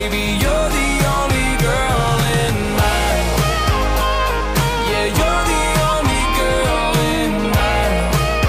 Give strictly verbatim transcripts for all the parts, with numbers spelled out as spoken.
Baby, you're the only girl in mine. Yeah, you're the only girl in mine.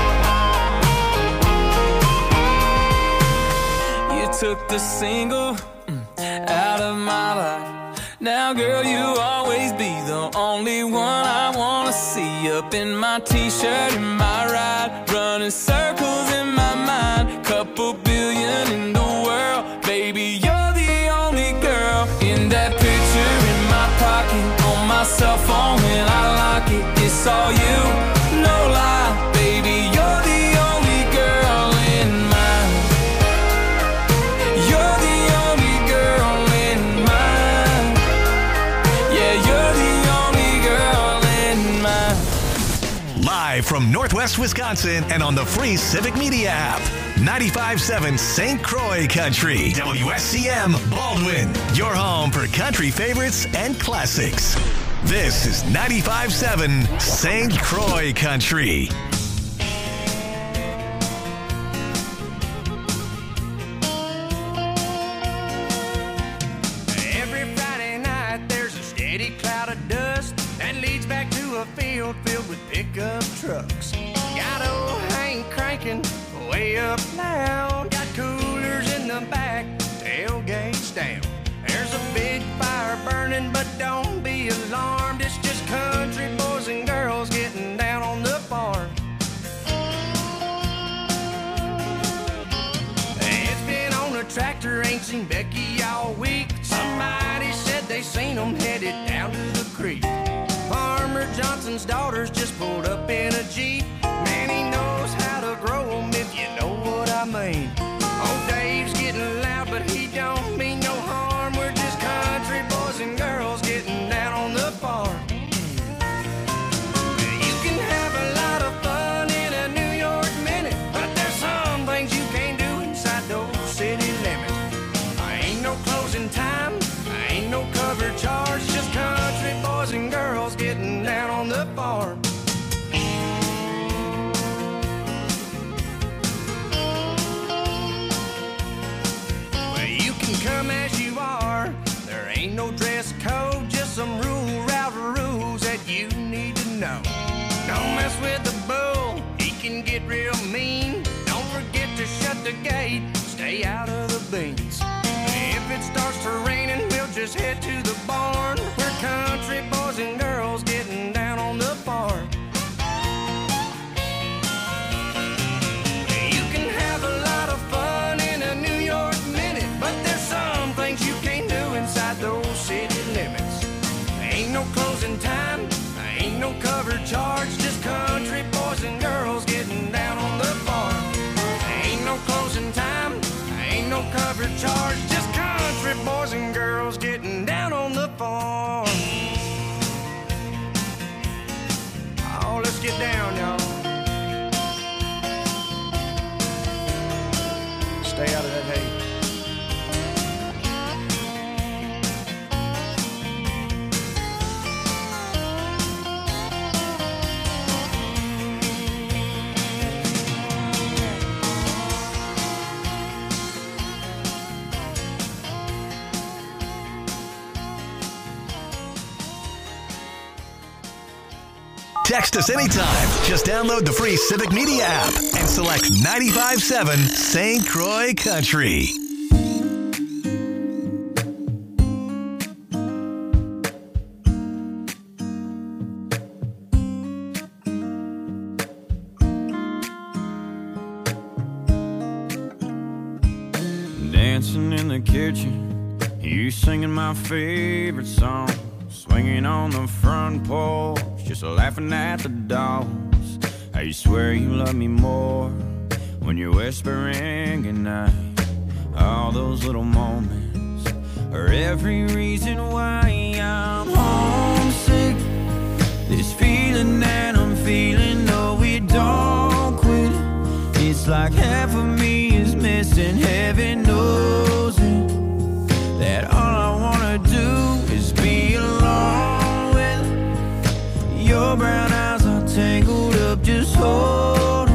You took the single mm, out of my life. Now, girl, you always be the only one I wanna see. Up in my t-shirt, in my ride, running circles in my mind. Couple billion in the world, baby, you're the only girl. In that picture in my pocket, on my cell phone when I lock it, it's all you, no lie. Baby, you're the only girl in mine. You're the only girl in mine. Yeah, you're the only girl in mine. Live from Northwest Wisconsin and on the free Civic Media app. ninety-five point seven Saint Croix Country. W S C M Baldwin. Your home for country favorites and classics. This is ninety-five point seven Saint Croix Country. Every Friday night there's a steady cloud of dust that leads back to a field filled with pickup trucks. Got old Hank cranking way up loud. Got coolers in the back, tailgates down. There's a big fire burning, but don't be alarmed. It's just country boys and girls getting down on the farm. It's been on a tractor, ain't seen Becky all week. Somebody said they seen them headed down to the creek. Farmer Johnson's daughters just pulled up in a Jeep. Man, he knows how to grow them, if you know what I mean. Old Dave's getting loud, but he don't mean no harm. We're just country boys and girls getting down on the farm. You can have a lot of fun in a New York minute, but there's some things you can't do inside those city limits. I ain't no closing time, I ain't no cover charge, just country boys and girls getting down on the farm. Well, you can come as you are, there ain't no dress code, just some rule route rules that you need to know. Don't mess with the bull, he can get real mean. Don't forget to shut the gate, stay out of the beans. If it starts to raining, we'll just head to the barn. We're country boys and girls getting down on the farm. You can have a lot of fun in a New York minute, but there's some things you can't do inside those city limits. Ain't no closing time, ain't no cover charge, just country boys and girls getting down on the farm. Ain't no closing time, ain't no cover charge, just country boys and girls getting down on the farm. Oh, let's get down, y'all. Stay out of that hay. Text us anytime. Just download the free Civic Media app and select ninety-five point seven Saint Croix Country. Dancing in the kitchen, you singing my favorite song, swinging on the front porch, just laughing at the dogs. I swear you love me more when you're whispering goodnight. All those little moments are every reason why I'm homesick. This feeling that I'm feeling, no, we don't quit. It's like half of me is missing, heaven knows it. That all I wanna do is be alone with your brown eyes are tangled up, just holding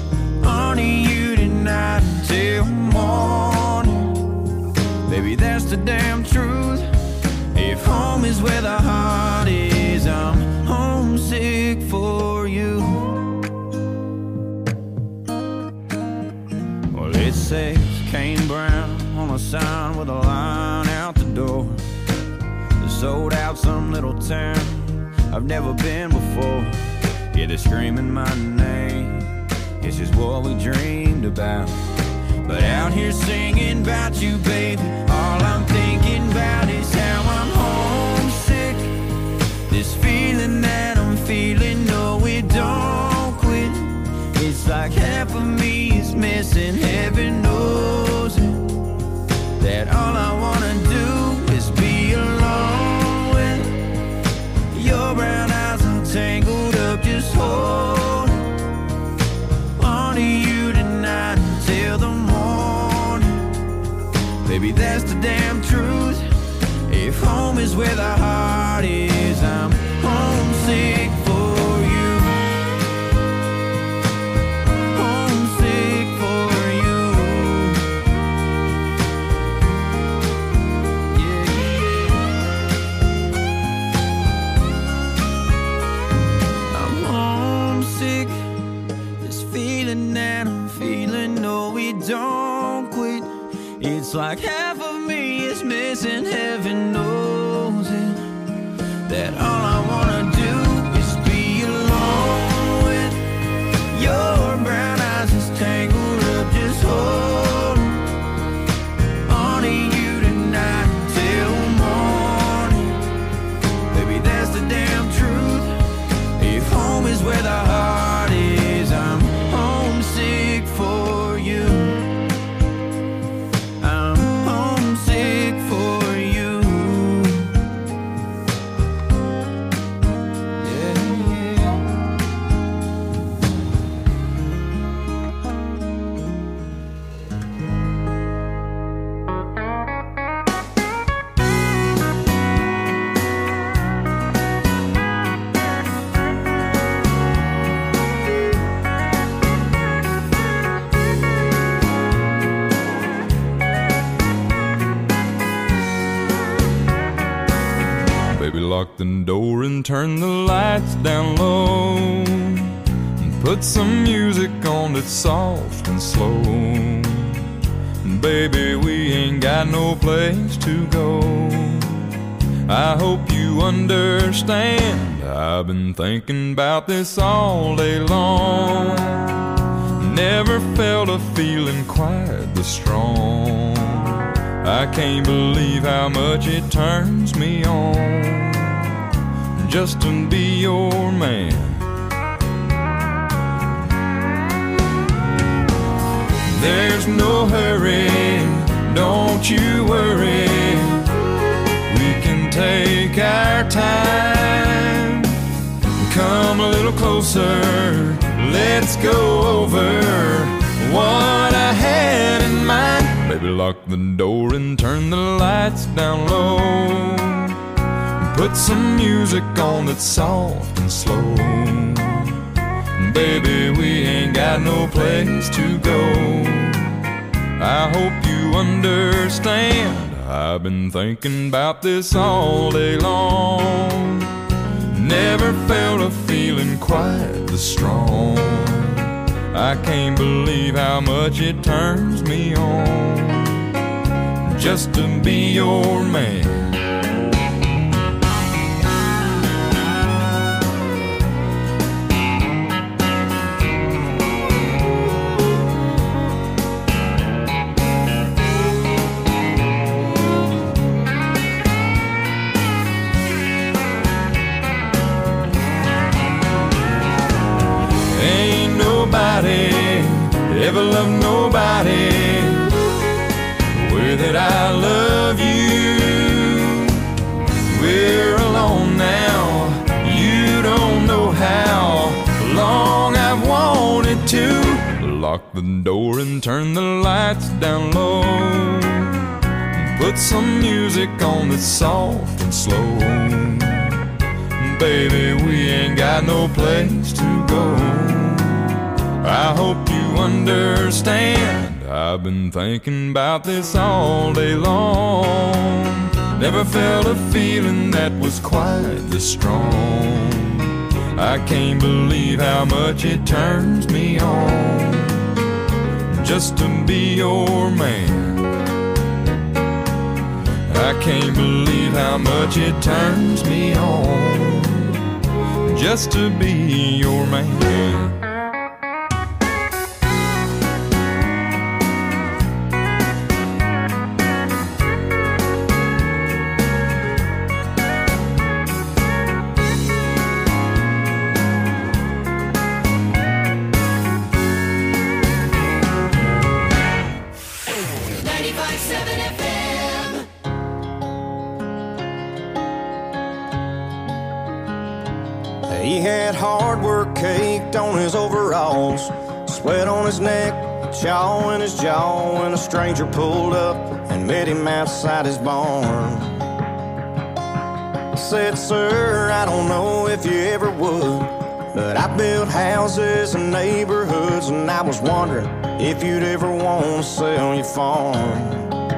on to you tonight until morning. Baby, there's the damn truth. If home is where the heart is, I'm homesick for you. Well, it says Kane Brown on a sign with a line out the door. Sold out some little town I've never been before. Yeah, they're screaming my name. It's just what we dreamed about. But out here singing about you, baby, all I'm thinking about is how I'm homesick. This feeling that I'm feeling, no, it don't quit. It's like half of me is missing, heaven knows it. That all I wanna do is be alone with your brown eyes all tangled up, just hold on to you tonight until the morning. Baby, that's the damn truth. If home is where the heart is, I'm homesick for you. Homesick for you. Yeah, yeah. I'm homesick. This feeling that I'm feeling, no, it don't quit. It's like half of me is missing, heaven knows it. That all I wanna do is be alone with your brown eyes just tangled up, just hold on to you tonight till morning. Baby, that's the damn truth. If home is where the heart is, I'm homesick for you. I'm homesick for you. Yeah, yeah. Baby, lock the door and turn the lights down low, and put some music on that's soft and slow. Baby, we ain't got no place to go. I hope you understand, I've been thinking about this all day long. Never felt a feeling quite this strong. I can't believe how much it turns me on just to be your man. There's no hurry, don't you worry. We can take our time. Come a little closer, let's go over what I had in mind. Baby, lock the door and turn the lights down low. Put some music on that's soft and slow. Baby, we ain't got no place to go. I hope you understand, I've been thinking about this all day long. Never felt a feeling quite this strong. I can't believe how much it turns me on just to be your man. Ever love nobody the way that I love you. We're alone now, you don't know how long I've wanted to. Lock the door and turn the lights down low. Put some music on that's soft and slow. Baby, we ain't got no place to go. I hope you understand, I've been thinking about this all day long. Never felt a feeling that was quite this strong. I can't believe how much it turns me on just to be your man. I can't believe how much it turns me on just to be your man. He had hard work caked on his overalls, sweat on his neck, chaw in his jaw, when a stranger pulled up and met him outside his barn. Said, sir, I don't know if you ever would, but I built houses and neighborhoods, and I was wondering if you'd ever want to sell your farm.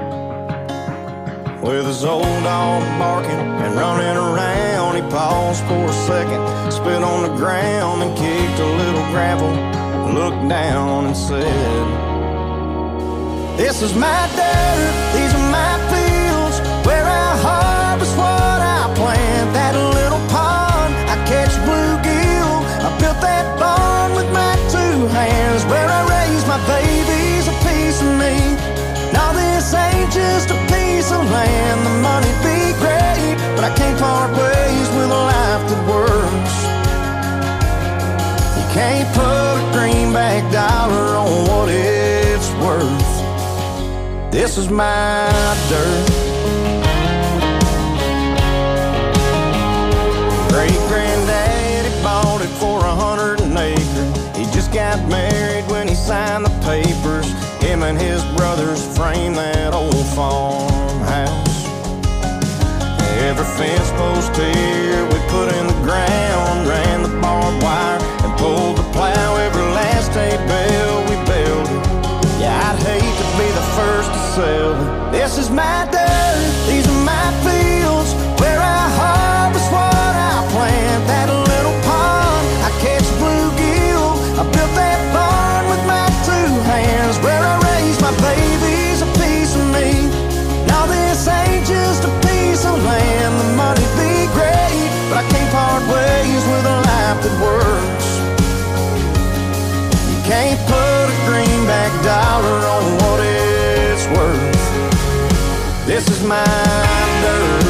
With his old dog barking and running around, he paused for a second, spit on the ground and kicked a little gravel, looked down and said, this is my dirt, these are my fields, where I harvest what I plant. That little pond, I catch bluegill, I built that barn with my two hands, where I raise my babies, a piece of me. Now this ain't just a piece of land, the money'd be great, but I can't part ways with a life that works. You can't put a greenback dollar on what it's worth. This is my dirt. Great-granddaddy bought it for a hundred an acre. He just got married when he signed the papers. Him and his brothers framed that old farmhouse. Every fence post here we put in the ground, ran the barbed wire and pulled the plow. Every last hay bale we built it. Yeah, I'd hate to be the first to sell it. This is my dirt, these are my fields, where I harvest what I plant. That little pond, I catch bluegill, I built that barn with my two hands, where I raise my babies, a piece of me. Now this ain't just a piece of land, the money'd be great, but I can't part ways with a life that works. You can't put a greenback dollar on what it's worth. This is my dirt.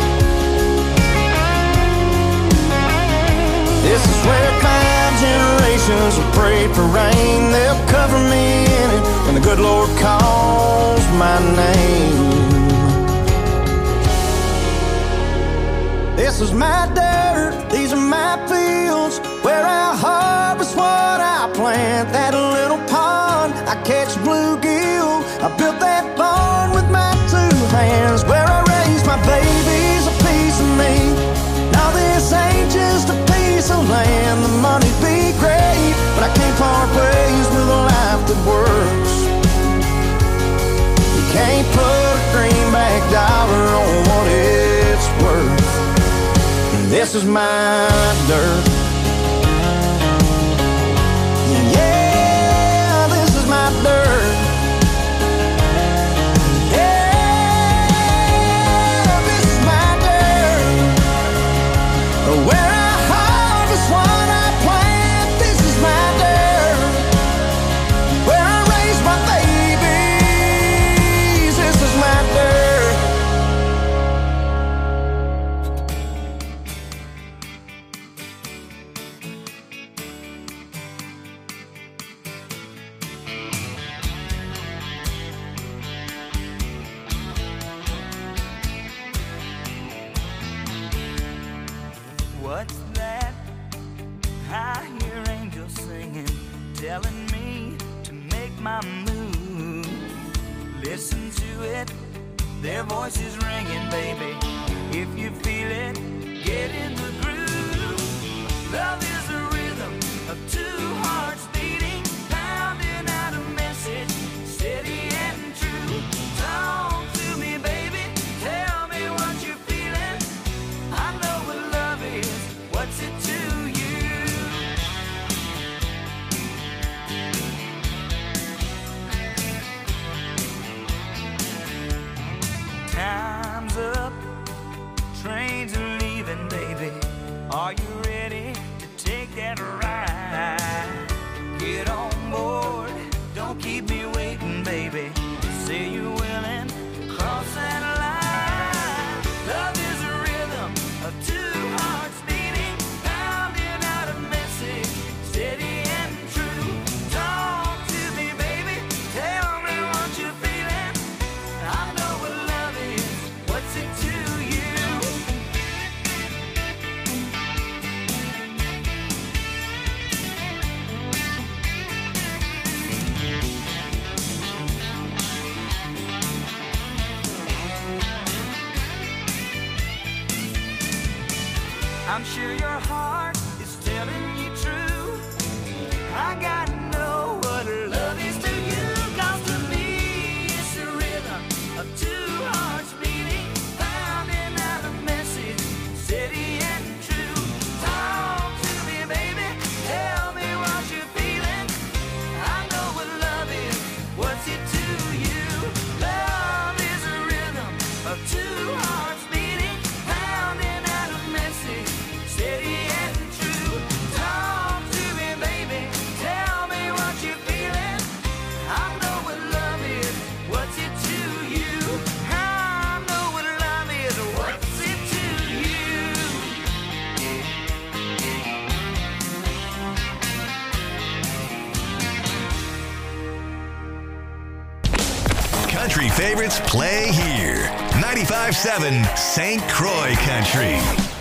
This is where five generations have prayed for rain. They'll cover me in it when the good Lord calls my name. This is my dirt, these are my fields, where I harvest what I plant. That little pond, I catch bluegill, I built that barn with my two hands, where I raise my babies, a piece of me. Now this ain't just a piece of land, the money'd be great, but I can't part ways with a life that works. You can't put a greenback dollar on what it's worth. This is my dirt. Yeah, this is my dirt. Yeah, this is my dirt. Where I harvest what I plant. This is my dirt. Where I raise my babies. This is my dirt. What's that? I hear angels singing, telling me to make my move. Listen to it, their voices ringing, baby. If you feel it, get in the groove. Love is a rhythm of two hearts beating, pounding out a message. I'm sure your heart is telling you true. I gotta know what love is to you. 'Cause to me it's the rhythm of two hearts beating, pounding out a message steady and true. Talk to me, baby, tell me what you're feeling. I know what love is, what's it to you? Love is a rhythm of two hearts beating, pounding out a message steady and true. Talk to me, baby, tell me what you're feeling. I know what love is, what's it to you? I know what love is, what's it to you? Country favorites play here. ninety-five seven Saint Croix Country.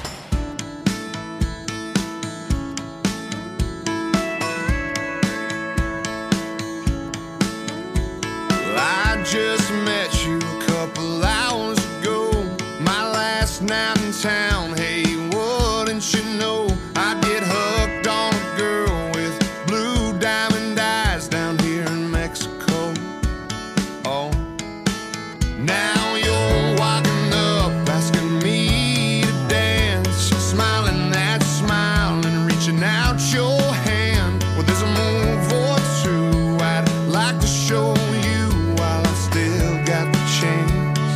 I just met you a couple hours ago, my last night in town. Hey, wouldn't you know I get hooked on a girl with blue diamond eyes down here in Mexico. Oh, now you're walking up asking me to dance, smiling that smile and reaching out your hand. Well, there's a move or two I'd like to show you while I still got the chance.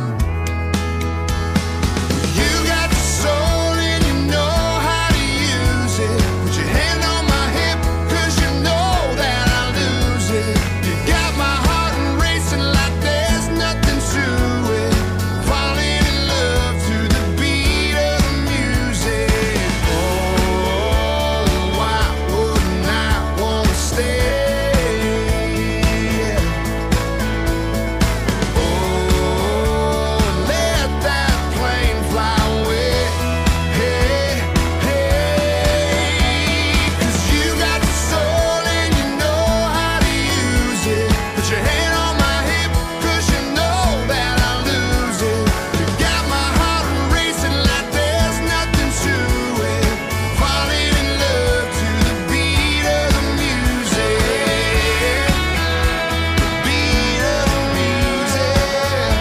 You got the soul and you know how to use it. Put your hand on my hip, 'cause you know that I'll lose it. You got my heart racing like there's nothing to it. Falling in love to the beat of the music. Oh, why wouldn't I wanna stay? Oh, let that plane fly away. Hey, hey, 'cause you got the soul and you know how to use it. Put your hand on my hip, 'cause you know that I'll lose it. You got my heart racing like there's nothing to it. Falling in love to the beat of the music. The beat of the music.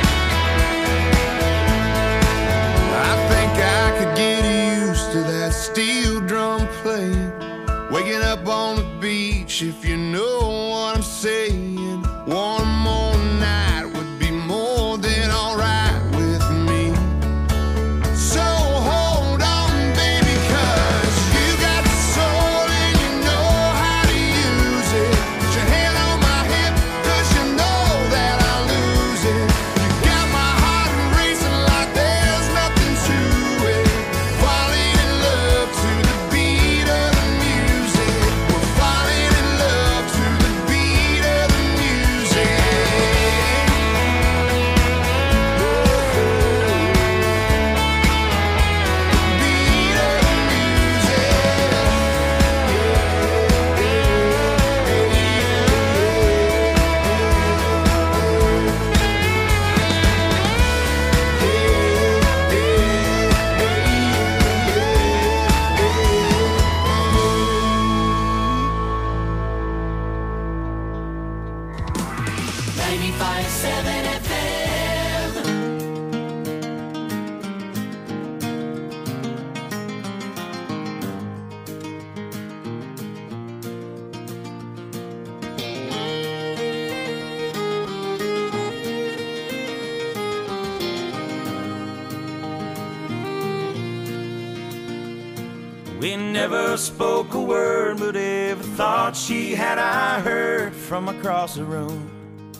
I think I could get used to that steel drum playing, waking up on the beach, if you know what I'm saying. One more night would be more than alright with me. So hold on, baby, 'cause you got the soul and you know how to use it. Put your hand on my hip, 'cause you know that I'll lose it. You got my heart racing like there's nothing to it. Falling in love to the beat of the music. We're falling in love to the beat of the music. ninety-five seven F M. We never spoke a word, but every thought she had I heard from across the room.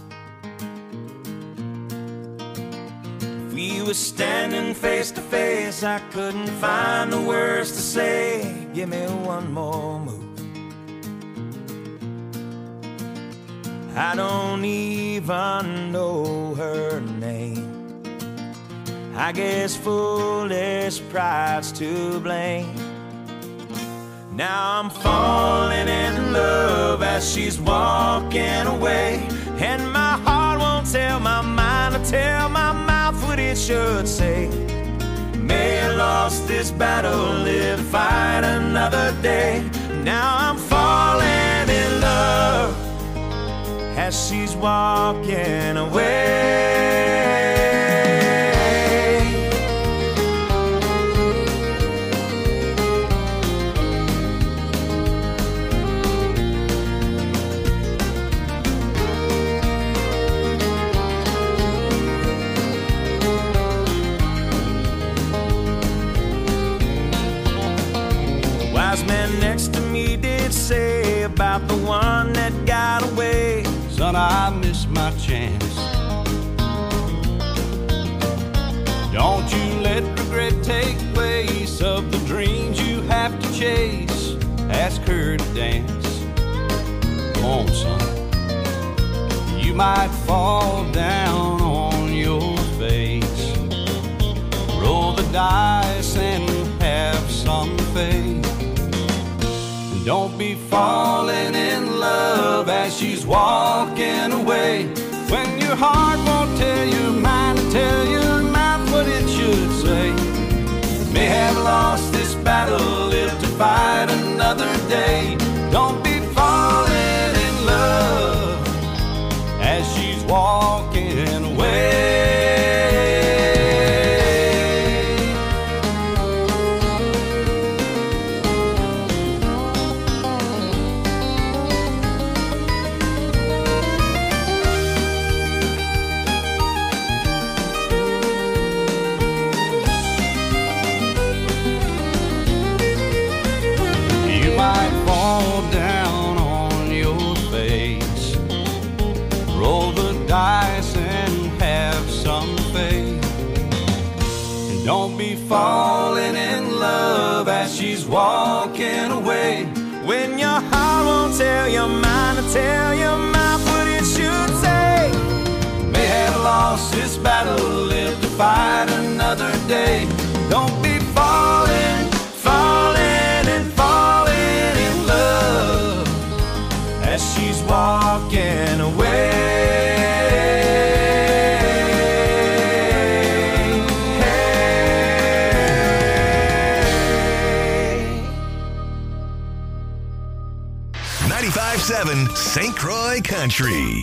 If we were standing face to face, I couldn't find the words to say. Give me one more move. I don't even know her name. I guess foolish pride's to blame. Now I'm falling in love as she's walking away, and my heart won't tell my mind or tell my mouth what it should say. May I lost this battle, live to fight another day. Now I'm falling in love as she's walking away. Wise man next to me did say about the one that got away, son, I missed my chance. Don't you let regret take place of the dreams you have to chase. Ask her to dance. Come on, son. You might fall down on your face. Roll the dice and have some faith. Don't be falling in love as she's walking away. When your heart won't tell your mind to tell your mouth what it should say. May have lost this battle, live to fight another day. Don't be falling in love as she's walking away. Don't be falling in love as she's walking away. When your heart won't tell your mind to tell your mouth what it should say. May have lost this battle, live to fight another day. Don't be falling, falling and falling in love as she's walking away. ninety-five point seven Saint Croix Country.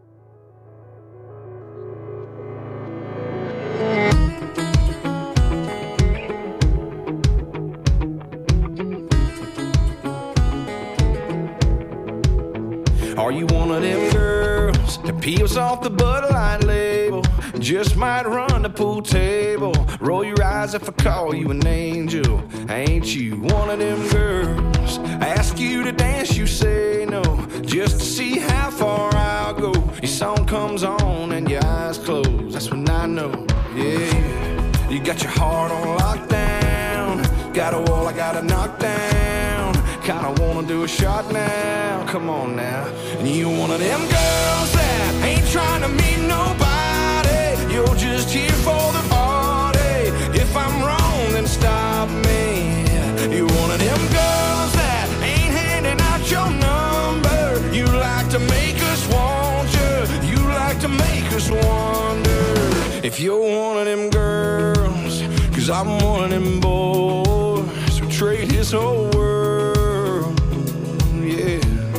Are you one of them girls that peels off the Bud Light label? Just might run the pool table. Roll your eyes if I call you an angel. Ain't you one of them girls? I ask you to dance, you say no, just to see how far I'll go. Your song comes on and your eyes close. That's when I know, yeah. You got your heart on lockdown. Got a wall I gotta knock down. Kinda wanna do a shot now. Come on now. And you one of them girls that ain't trying to meet nobody. You're just here for the party. If I'm wrong, then stop me. You're one of them girls that ain't handing out your number. You like to make us want you. You like to make us wonder if you're one of them girls. Cause I'm one of them boys who trade his whole world, yeah,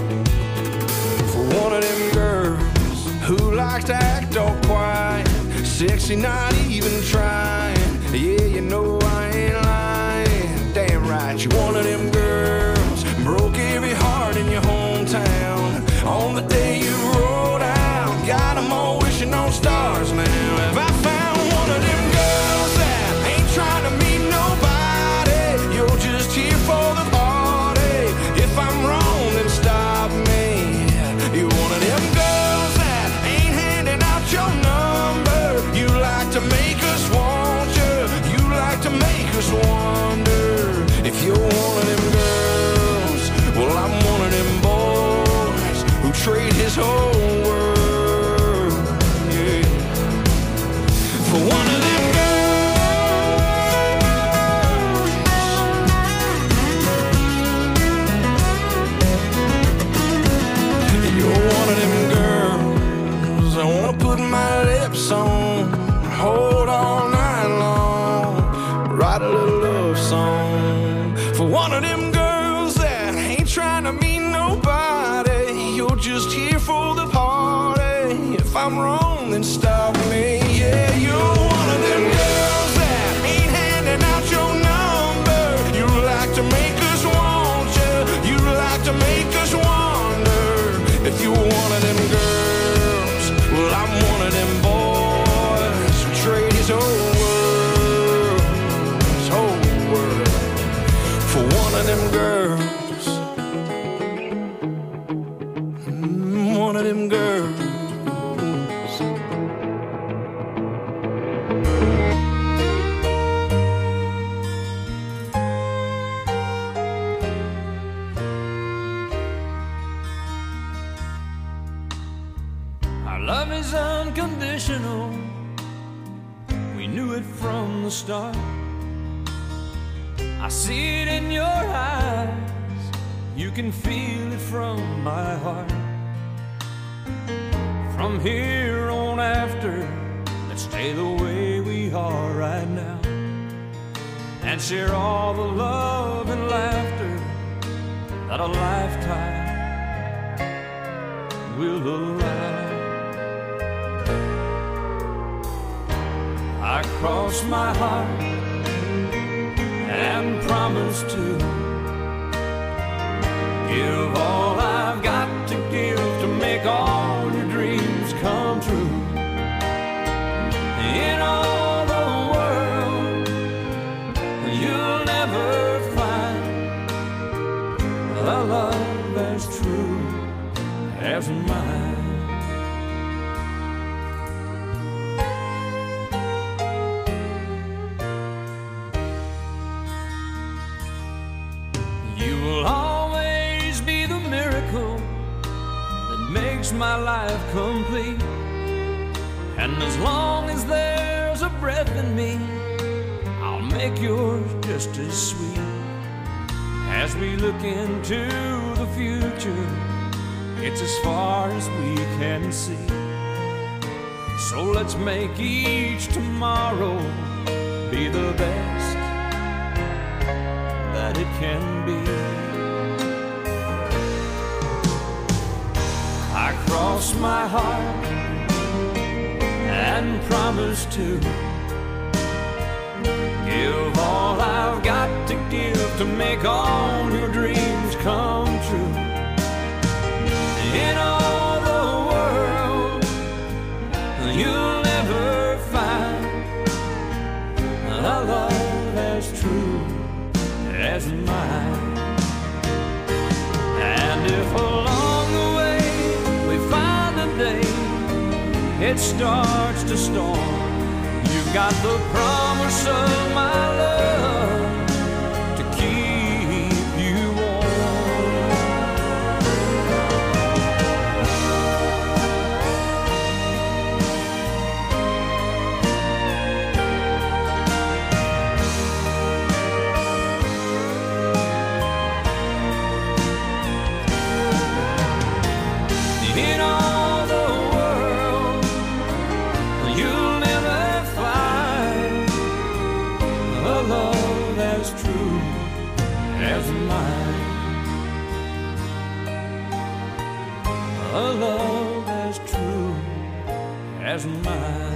for one of them girls who likes to act all quiet, sexy, not even trying. Yeah, you know I ain't lying. Damn right, you one of them girls broke every heart in your hometown on the day you rolled out. Got them all wishing on stars now. Have I found one of them girls that ain't trying to meet nobody? You're just here for the party. If I'm wrong, then stop me. You're one of them girls that ain't handing out your number. You like to make us want you. You like to make us wonder if you're one of them girls. Well, I'm one of them boys who trade his whole world, yeah, for one of them on, hold all night long, write a little love this whole world, this whole world, for one of them girls, mm, one of them girls. Love is unconditional. We knew it from the start. I see it in your eyes. You can feel it from my heart. From here on after, let's stay the way we are right now and share all the love and laughter that a lifetime will allow. I cross my heart and promise to give all I've got to give to make all your dreams come true. In all the world, you'll never find a love as true as mine. My life complete, and as long as there's a breath in me, I'll make yours just as sweet. As we look into the future, it's as far as we can see. So let's make each tomorrow be the best that it can be. I cross my heart and promise to give all I've got to give to make all your dreams come true. In all the world, you'll never find a love as true as mine. And if along the way it starts to storm, you've got the promise of my love to keep you in all the world, you'll never find a love as true as mine. A love as true as mine.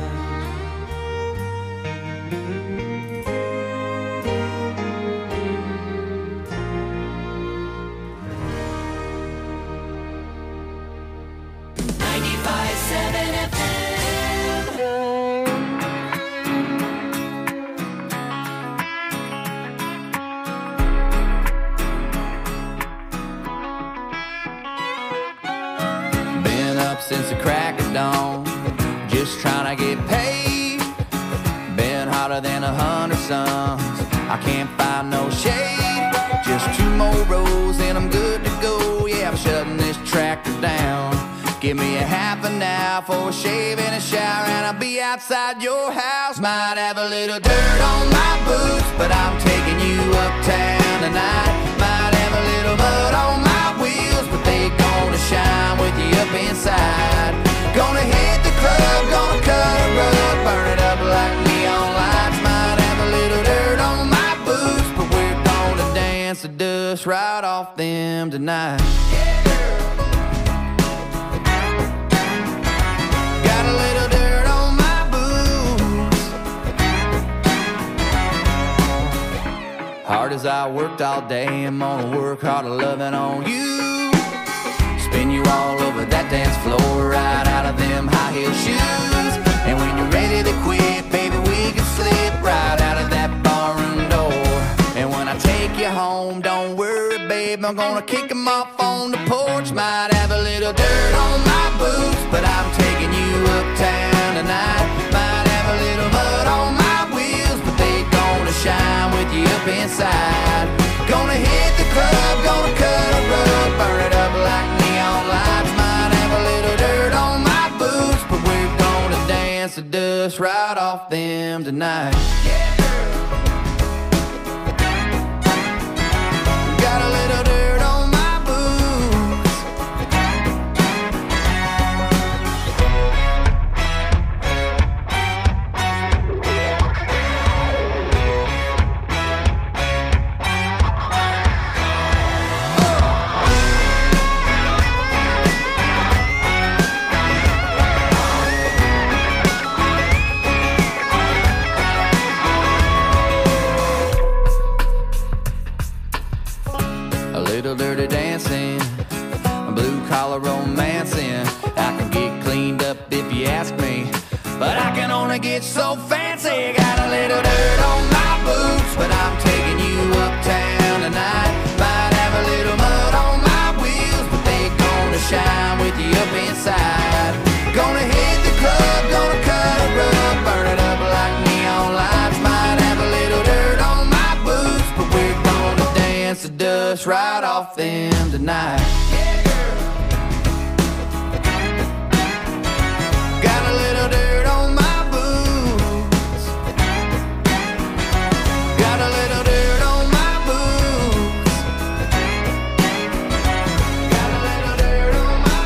Since the crack of dawn, just trying to get paid. Been hotter than a hundred suns, I can't find no shade. Just two more rows and I'm good to go. Yeah, I'm shutting this tractor down. Give me a half an hour for a shave and a shower, and I'll be outside your house. Might have a little dirt on my boots, but I'm taking you uptown tonight. Might have a little mud on my wheels, but they gonna shine with you up inside. Gonna hit the club, gonna cut a rug, burn it up like neon lights. Might have a little dirt on my boots, but we're gonna dance the dust right off them tonight. Yeah, girl. Got a little dirt on my boots. Hard as I worked all day, I'm gonna work harder loving on you. Spin you all over that dance floor, right out of them high heel shoes. And when you're ready to quit, baby, we I'm gonna kick 'em off on the porch. Might have a little dirt on my boots, but I'm taking you uptown tonight. Might have a little mud on my wheels, but they gonna shine with you up inside. Gonna hit the club, gonna cut a rug, burn it up like neon lights. Might have a little dirt on my boots, but we're gonna dance the dust right off them tonight. Yeah. Got a little dirt on my boots. A little dirty dancing, a blue collar romancing. I can get cleaned up if you ask me, but I can only get so fancy. Got a little dirt on my boots, but I'm taking you uptown tonight. Might have a little mud on my wheels, but they gonna shine with you up inside. Gonna hit the club, gonna cut a rug, burn it up like neon lights. Might have a little dirt on my boots, but we're gonna dance the dust right off them tonight. Yeah, girl. Got a little dirt on my boots. Got a little dirt on my boots. Got a little dirt on my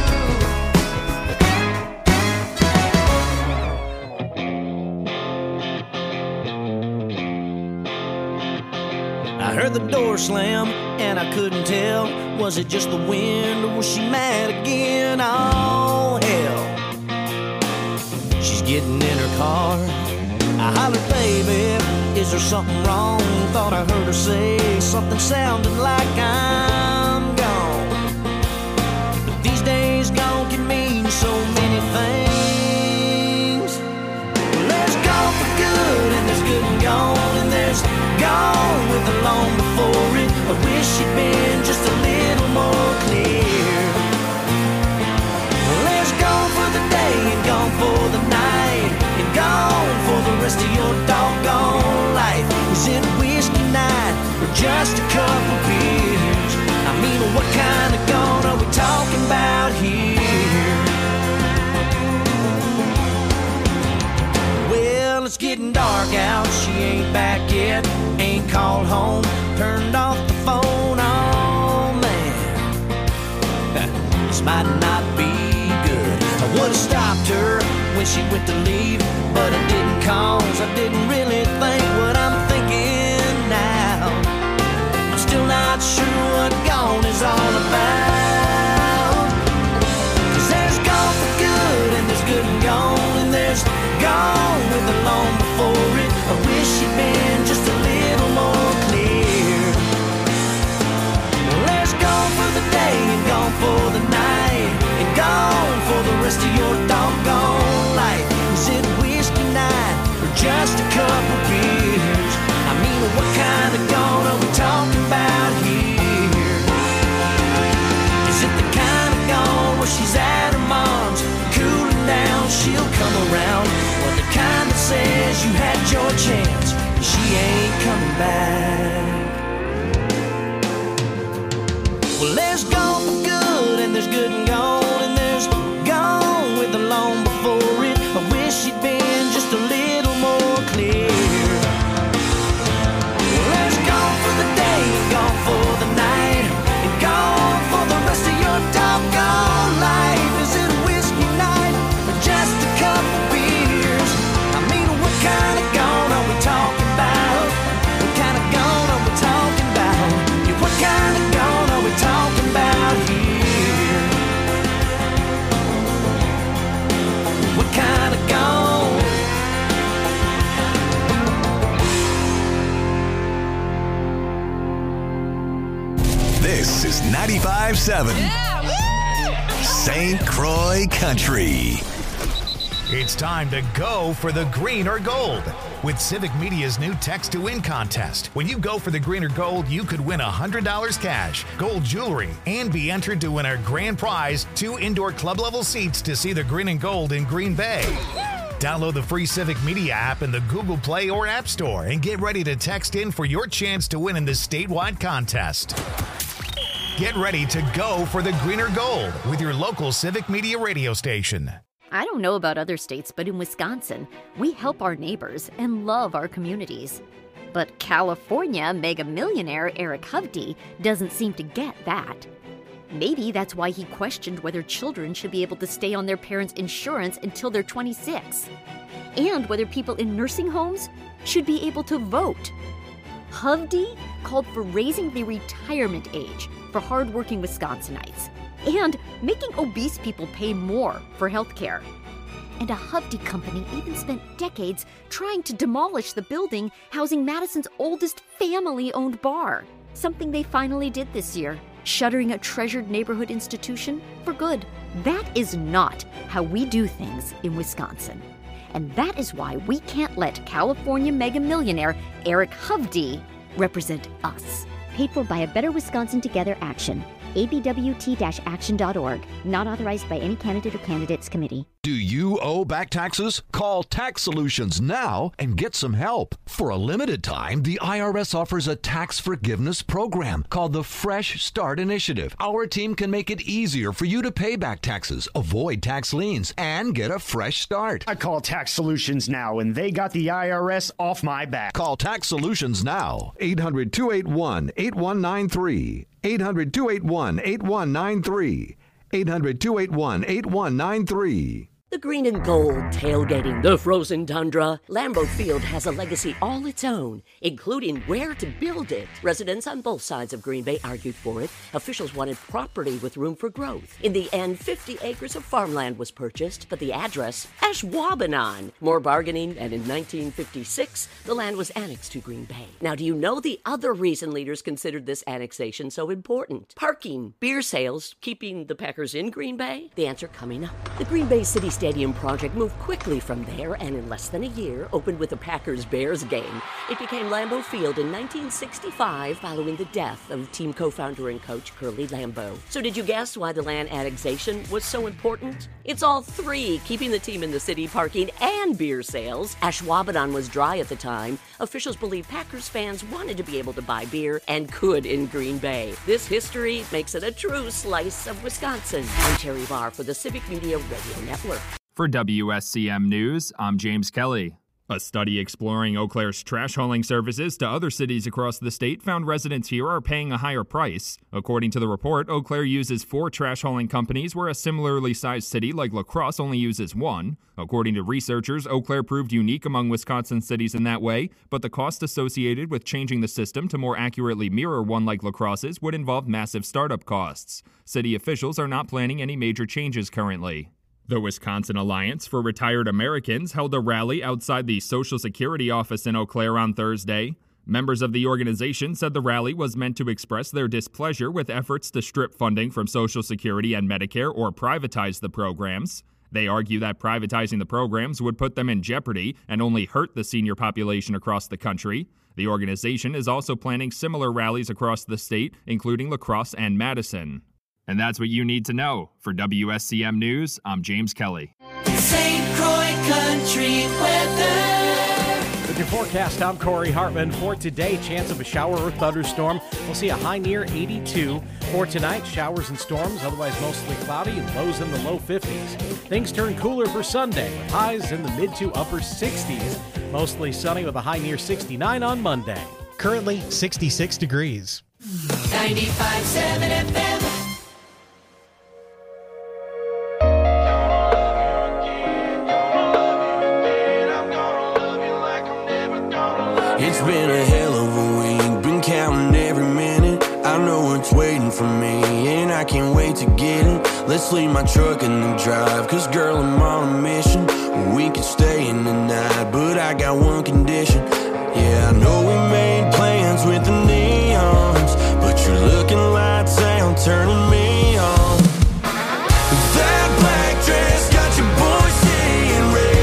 I heard the door slam and I couldn't tell. Was it just the wind or was she mad again? Oh hell. She's getting in her car. I hollered, baby, is there something wrong? Thought I heard her say something sounding like I'm gone. But these days gone can mean so many things. Well, there's gone for good and there's good and gone, and there's gone with the long before it. I wish you'd been just a little more clear. Well, there's gone for the day and gone for the night, and gone for the rest of your doggone life. Is it whiskey night or just a couple beers? I mean, what kind of gone are we talking about here? Well, it's getting dark out, she ain't back yet. Ain't called home, turned off the phone, oh man. This might not be good. I would've stopped her when she went to leave, but I didn't, cause I didn't really think what I'm thinking now. I'm still not sure what gone is all about. Cause there's gone for good and there's good and gone, and there's gone with the long before it. I wish you'd been just a little more clear. Well, there's gone for the day and gone for the night, and gone for the rest of your doggone life. Is it whiskey night or just a couple beers? I mean, what kind of gone are we talking about here? Is it the kind of gone where she's at her mom's, cooling down, she'll come around? Or the kind that says you had your chance, she ain't coming back? Well, there's gone for good and there's good and gone, and there's gone with the long before it. I wish you'd been just a little more clear. Well, there's gone for the day and gone for the night, and gone for the rest of your doggone life. Is it a whiskey night or just a couple beers? I mean, what kind of gone are we talking about? What kind of gone are we talking about? Yeah, what kind of gone are we talking about here? What kind of gone? This is ninety-five point seven Saint Croix Country. It's time to go for the green or gold with Civic Media's new Text to Win contest. When you go for the green or gold, you could win one hundred dollars cash, gold jewelry, and be entered to win our grand prize, two indoor club-level seats to see the green and gold in Green Bay. Download the free Civic Media app in the Google Play or App Store and get ready to text in for your chance to win in this statewide contest. Get ready to go for the green or gold with your local Civic Media radio station. I don't know about other states, but in Wisconsin, we help our neighbors and love our communities. But California mega millionaire Eric Hovde doesn't seem to get that. Maybe that's why he questioned whether children should be able to stay on their parents' insurance until they're twenty-six, and whether people in nursing homes should be able to vote. Hovde called for raising the retirement age for hardworking Wisconsinites and making obese people pay more for health care. And a Hovde company even spent decades trying to demolish the building housing Madison's oldest family-owned bar, something they finally did this year, shuttering a treasured neighborhood institution for good. That is not how we do things in Wisconsin. And that is why we can't let California mega millionaire Eric Hovde represent us. Paid for by a Better Wisconsin Together Action. A B W T action dot org. Not authorized by any candidate or candidates committee. Do you owe back taxes? Call Tax Solutions now and get some help. For a limited time, the I R S offers a tax forgiveness program called the Fresh Start Initiative. Our team can make it easier for you to pay back taxes, avoid tax liens, and get a fresh start. I call Tax Solutions now, and they got the I R S off my back. Call Tax Solutions now. eight hundred, two eight one, eight one nine three. eight hundred, two eight one, eight one nine three. eight hundred, two eight one, eight one nine three. The green and gold tailgating, the frozen tundra. Lambeau Field has a legacy all its own, including where to build it. Residents on both sides of Green Bay argued for it. Officials wanted property with room for growth. In the end, fifty acres of farmland was purchased, but the address, Ashwaubenon. More bargaining, and in nineteen fifty-six, the land was annexed to Green Bay. Now, do you know the other reason leaders considered this annexation so important? Parking, beer sales, keeping the Packers in Green Bay? The answer coming up. The Green Bay City Stadium project moved quickly from there and in less than a year opened with a Packers-Bears game. It became Lambeau Field in nineteen sixty-five following the death of team co-founder and coach Curly Lambeau. So did you guess why the land annexation was so important? It's all three, keeping the team in the city, parking, and beer sales. Ashwaubenon was dry at the time. Officials believe Packers fans wanted to be able to buy beer and could in Green Bay. This history makes it a true slice of Wisconsin. I'm Terry Barr for the Civic Media Radio Network. For W S C M News, I'm James Kelly. A study exploring Eau Claire's trash hauling services to other cities across the state found residents here are paying a higher price. According to the report, Eau Claire uses four trash hauling companies, where a similarly sized city like La Crosse only uses one. According to researchers, Eau Claire proved unique among Wisconsin cities in that way, but the cost associated with changing the system to more accurately mirror one like La Crosse's would involve massive startup costs. City officials are not planning any major changes currently. The Wisconsin Alliance for Retired Americans held a rally outside the Social Security office in Eau Claire on Thursday. Members of the organization said the rally was meant to express their displeasure with efforts to strip funding from Social Security and Medicare or privatize the programs. They argue that privatizing the programs would put them in jeopardy and only hurt the senior population across the country. The organization is also planning similar rallies across the state, including La Crosse and Madison. And that's what you need to know. For W S C M News, I'm James Kelly. Saint Croix Country Weather. With your forecast, I'm Corey Hartman. For today, chance of a shower or thunderstorm. We'll see a high near eighty-two. For tonight, showers and storms, otherwise mostly cloudy and lows in the low fifties. Things turn cooler for Sunday, with highs in the mid to upper sixties. Mostly sunny with a high near sixty-nine on Monday. Currently sixty-six degrees. ninety-five point seven F M. It's been a hell of a week, been counting every minute. I know it's waiting for me, and I can't wait to get it. Let's leave my truck in the drive, cause girl, I'm on a mission. We could stay in the night, but I got one condition. Yeah, I know we made plans with the neons, but you're looking lights out, turning me on. That black dress got your boy saying red.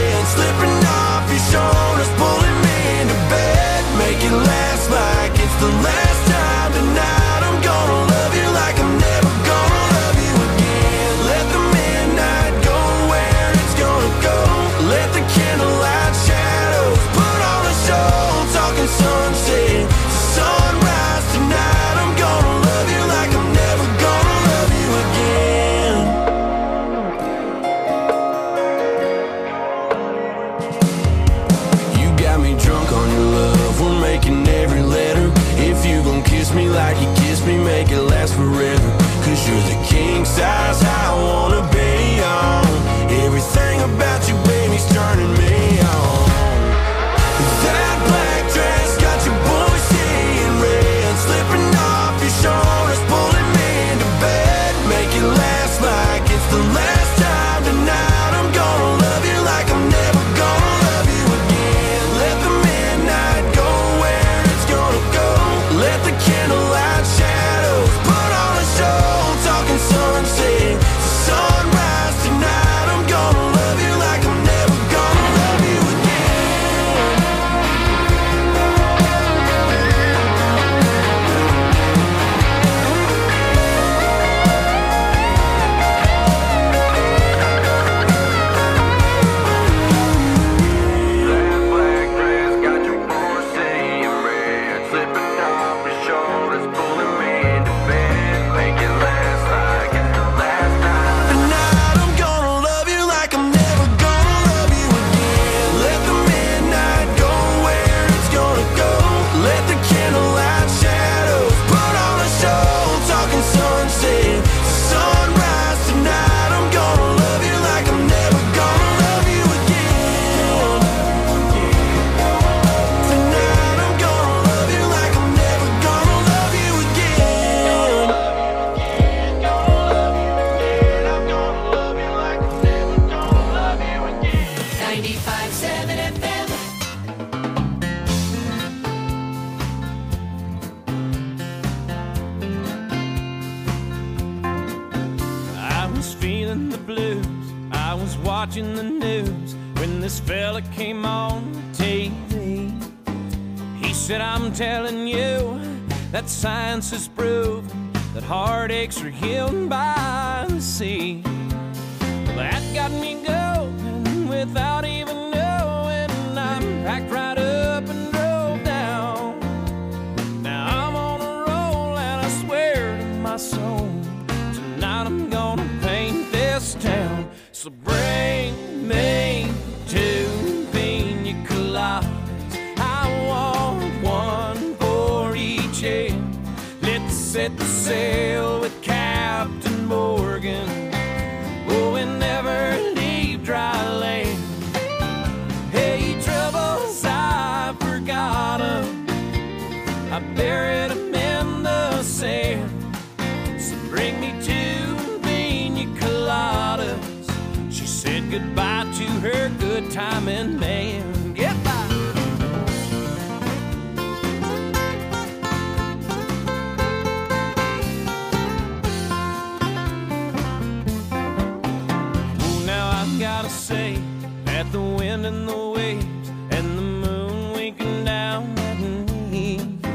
watching the news when this fella came on T V. He said, I'm telling you that science has proven that heartaches are healed by the sea. Well, that got me going without even knowing. I'm packed right up and drove down. Now I'm on a roll and I swear to my soul, tonight I'm gonna paint this town. So bring me two pina coladas. I want one for each head. Let's set the sail with Captain Morgan. Oh, and never leave dry land. Hey, troubles, I forgot 'em. I buried 'em in the sand. So bring me two pina coladas. She said goodbye to her good timing man. Goodbye. Oh, now I've gotta say that the wind and the waves and the moon winking down at me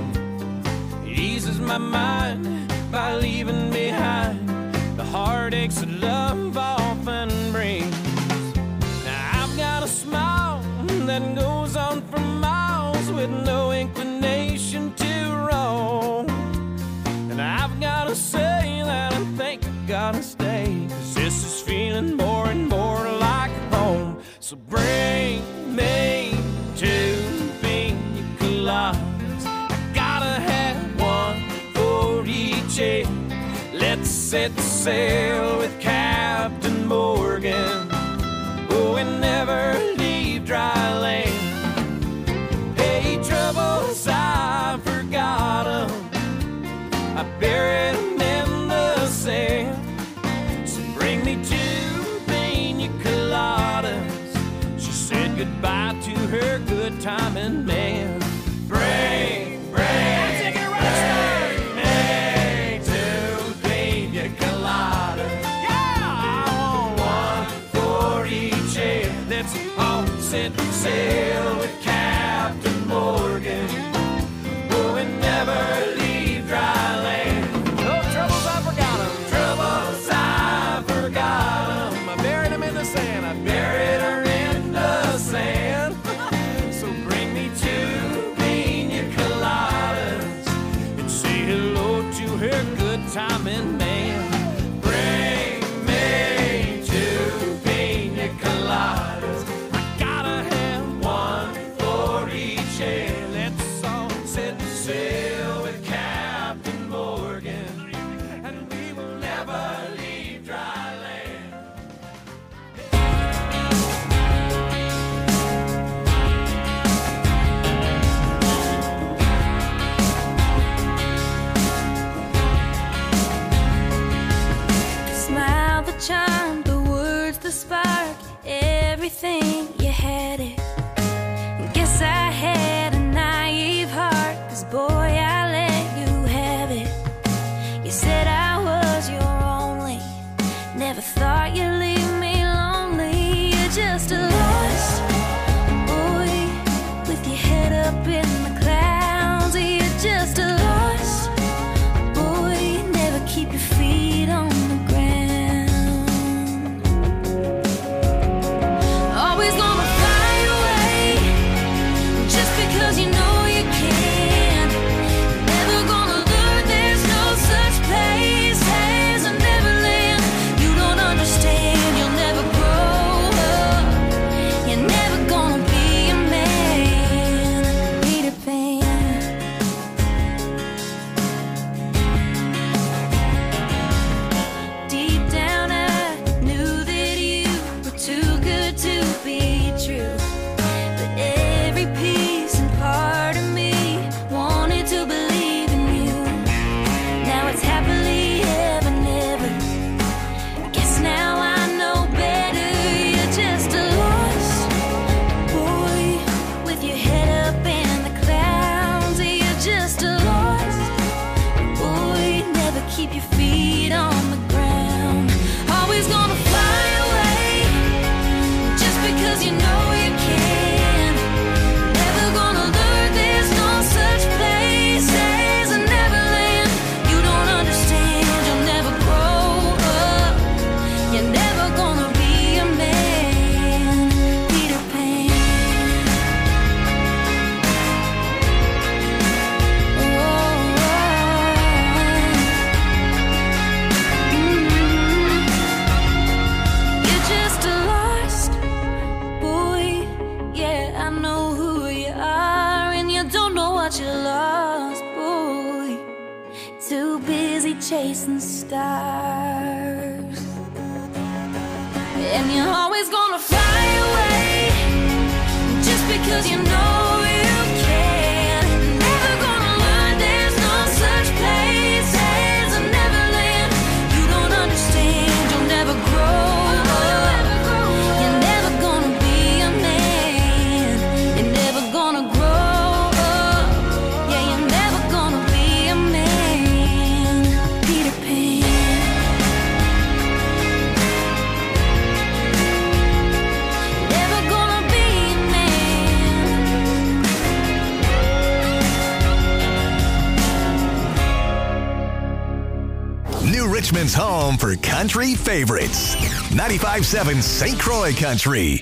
eases my mind by leaving behind the heartaches that love often brings. Now I've got a smile that goes on for miles with no inclination to roam. And I've got to say that I think I gotta stay, 'cause this is feeling more and more like home. So bring me two pina coladas. I gotta have one for each head. Let's set sail with Captain Morgan. Oh, and never leave dry land. Hey, troubles, I forgot 'em. I buried 'em in the sand. So bring me two pina coladas. She said goodbye to her good timing man. Bring, bring, take it right straight. Hey, two pina coladas. Yeah, I want one for each head. Let's all set sail with Captain Morgan. Oh, and never leave dry land. Oh, troubles, I forgot 'em. Troubles, I forgot 'em. I buried 'em in the sand. I buried her in the sand. So bring me two pina coladas and say hello to her good timing man. Bring me two pina coladas. I gotta have one for each head. Let's all set sail with Captain Morgan, and we will never leave dry land. Smile, the charm, the words, the spark, everything, you had it. Guess I had a naive heart, 'cause boy, I let you have it. You said I was your only, never thought you'd leave me lonely. You're just a lost boy with your head up in the clouds. You're just a lost boy, never keep your feet on the ground. Always gonna fly away just because you know you can. Never gonna learn there's no such place as a Neverland. You don't understand, you'll never grow up. You're never gonna be a man, Peter Pan. but you're lost, boy. Too busy chasing stars. And you're always gonna fly away just because you know you can. Never gonna learn there's no such place as a Neverland. You don't understand, you'll never grow. Richmond's home for country favorites. ninety-five point seven Saint Croix Country.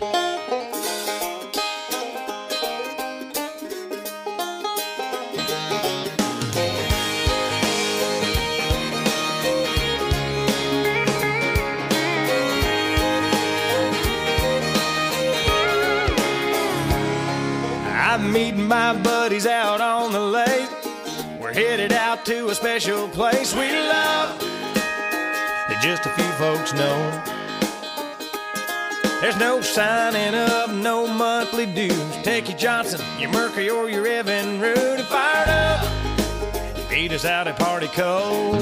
I'm meeting my buddies out on the lake. We're headed out to a special place we love that just a few folks know. There's no signing up, no monthly dues. Take your Johnson, your Mercury, or your Evan Root and fired up. Meet us out at Party Cove.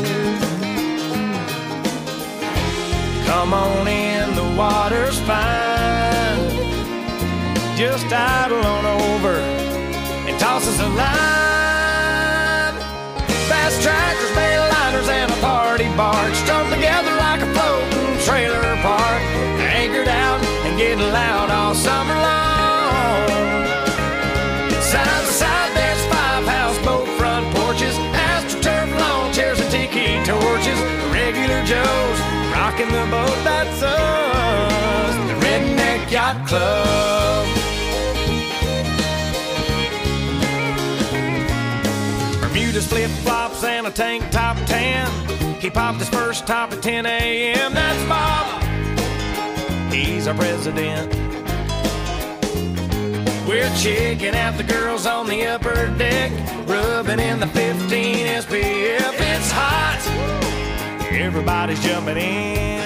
Come on in, the water's fine. Just idle on over and toss us a line. Fast tractors, bail liners, and a party barge strung together like a floating trailer park. Anchored out and getting loud all summer long. Side by side, there's five houseboat front porches, AstroTurf lawn chairs and tiki torches. Regular Joes rocking the boat, that's us, the Redneck Yacht Club. Bermuda's flip-flops and a tank top tan. He popped his first top at ten a.m. That's Bob, he's our president. We're checking out the girls on the upper deck, rubbing in the fifteen S P F. It's hot, everybody's jumping in.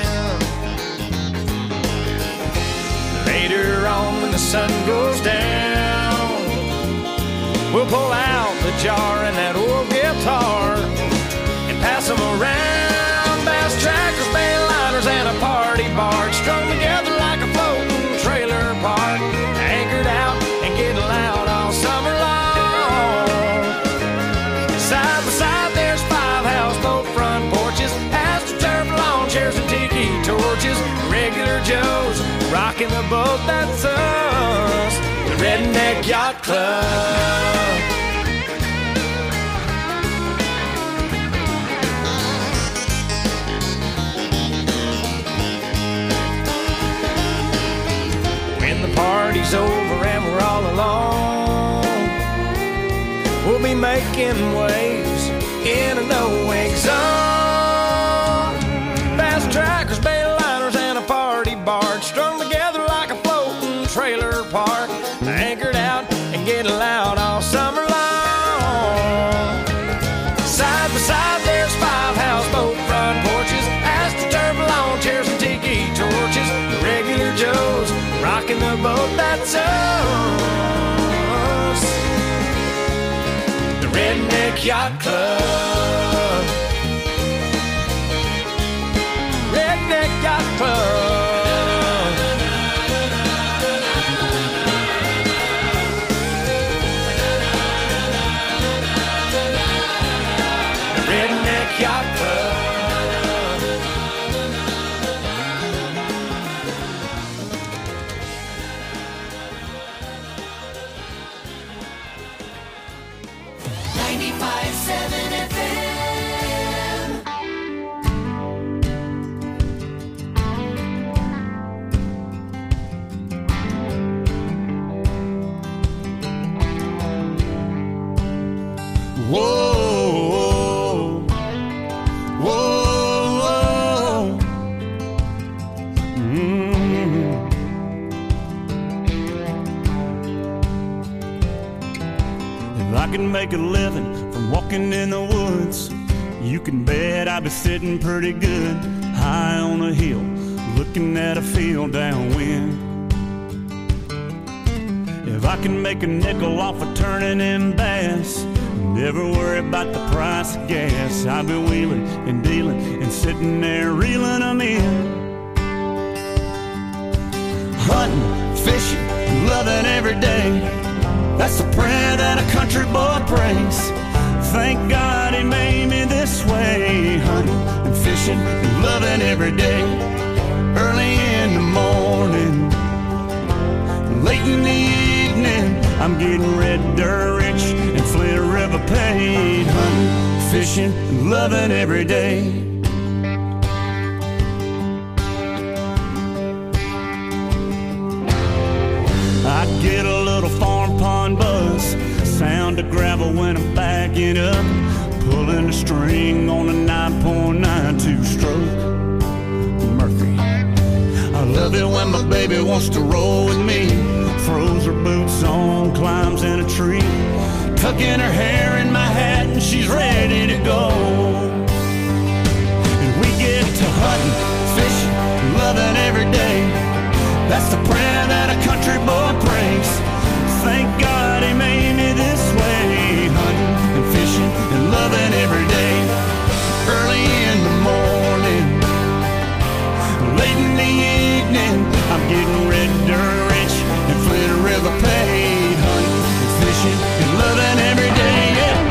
Later on when the sun goes down, we'll pull out the jar and that old guitar and pass them around. Bass trackers, bail liners, and a party barge strung together like a floating trailer park. Anchored out and getting loud all summer long. Side by side, there's five houseboat front porches, AstroTurf lawn chairs and tiki torches. Regular Joes rocking the boat, that's us, the Redneck Yacht Club. When the party's over and we're all alone, we'll be making waves in a no-wake zone. Fast trackers, bail liners, and a party barge strung together like a floating trailer park. Anchored out and getting loud all summer long. Side by side, there's five houseboat front porches, AstroTurf lawn chairs and tiki torches. The regular Joes rocking the boat, that's us, the Redneck Yacht Club. Redneck Yacht Club. Redneck Yacht Club. ninety-five point seven F M. Whoa, whoa, whoa. Mm. I can make a living from walking in the woods, you can bet I'd be sitting pretty good high on a hill, looking at a field downwind. If I can make a nickel off of turning in bass, never worry about the price of gas, I'd be wheeling and dealing and sitting there reeling them in. Hunting, fishing, loving every day, that's the prayer that a country boy prays. Thank God he made me this way. Hunting and fishing and loving every day. Early in the morning, late in the evening, I'm getting red dirt rich and Flint River paid. Hunting, fishing and loving every day. I get a little farm pond buzz, sound of gravel when I'm backing up, pulling a string on a nine point nine two stroke Mercury. I love it when my baby wants to roll with me, throws her boots on, climbs in a tree, tucking her hair in my hat and she's ready to go. And we get to hunting, fishing, loving every day, that's the prayer that a country boy prays. Thank God he made me this way. Hunting and fishing and loving every day. Early in the morning, late in the evening, I'm getting red dirt rich and Flint River paid. Hunting and fishing and loving every day, yeah.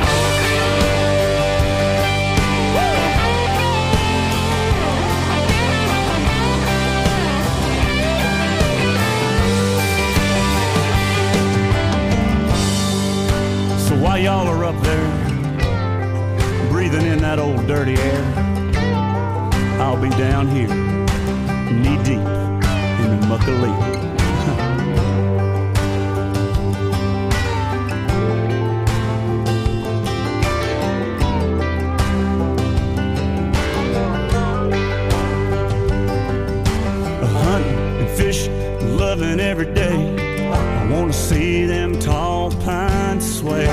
While y'all are up there, breathing in that old dirty air, I'll be down here, knee deep in the muck of leaf. Hunting and fishing, loving every day, I wanna see them tall pines sway.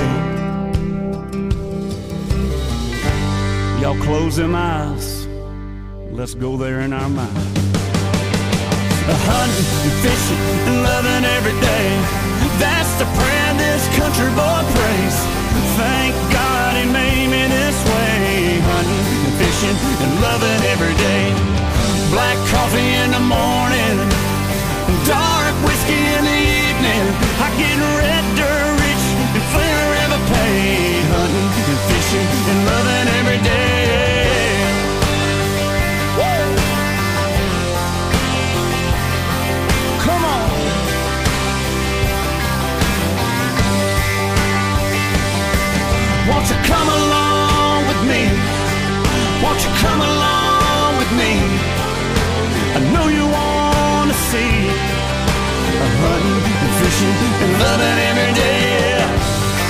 Y'all close them eyes, let's go there in our mind. Hunting and fishing and loving every day, that's the prayer this country boy prays. Thank God he made me this way. Hunting and fishing and loving every day. Black coffee in the morning, dark whiskey in the evening, I get red dirt rich and Flint River paid. Hunting and fishing and loving every day. Woo! Come on. Won't you come along with me? Won't you come along with me? I know you want to see hunting and fishing and loving every day, yeah.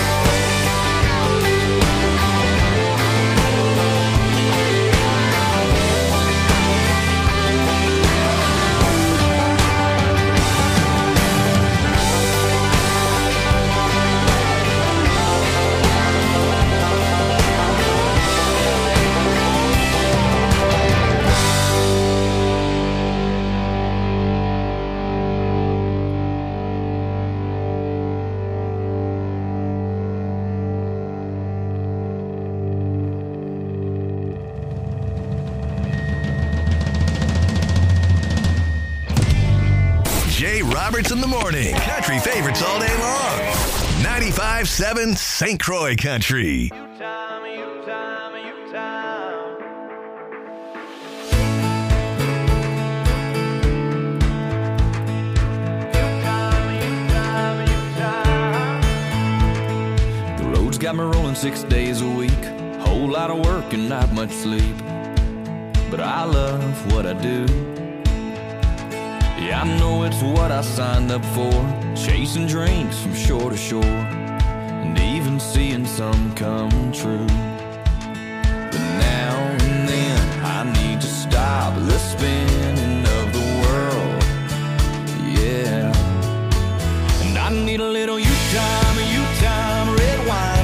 Roberts in the morning. Country favorites all day long. ninety-five seven Saint Croix Country. The road's got me rolling six days a week. Whole lot of work and not much sleep. But I love what I do. Yeah, I know it's what I signed up for, chasing dreams from shore to shore, and even seeing some come true. But now and then I need to stop the spinning of the world, yeah. And I need a little you time, you time, red wine.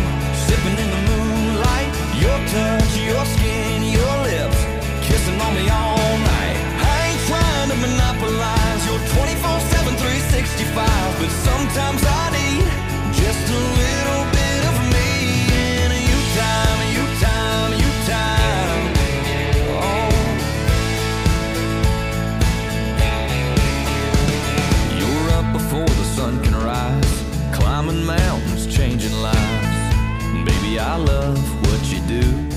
love what you do.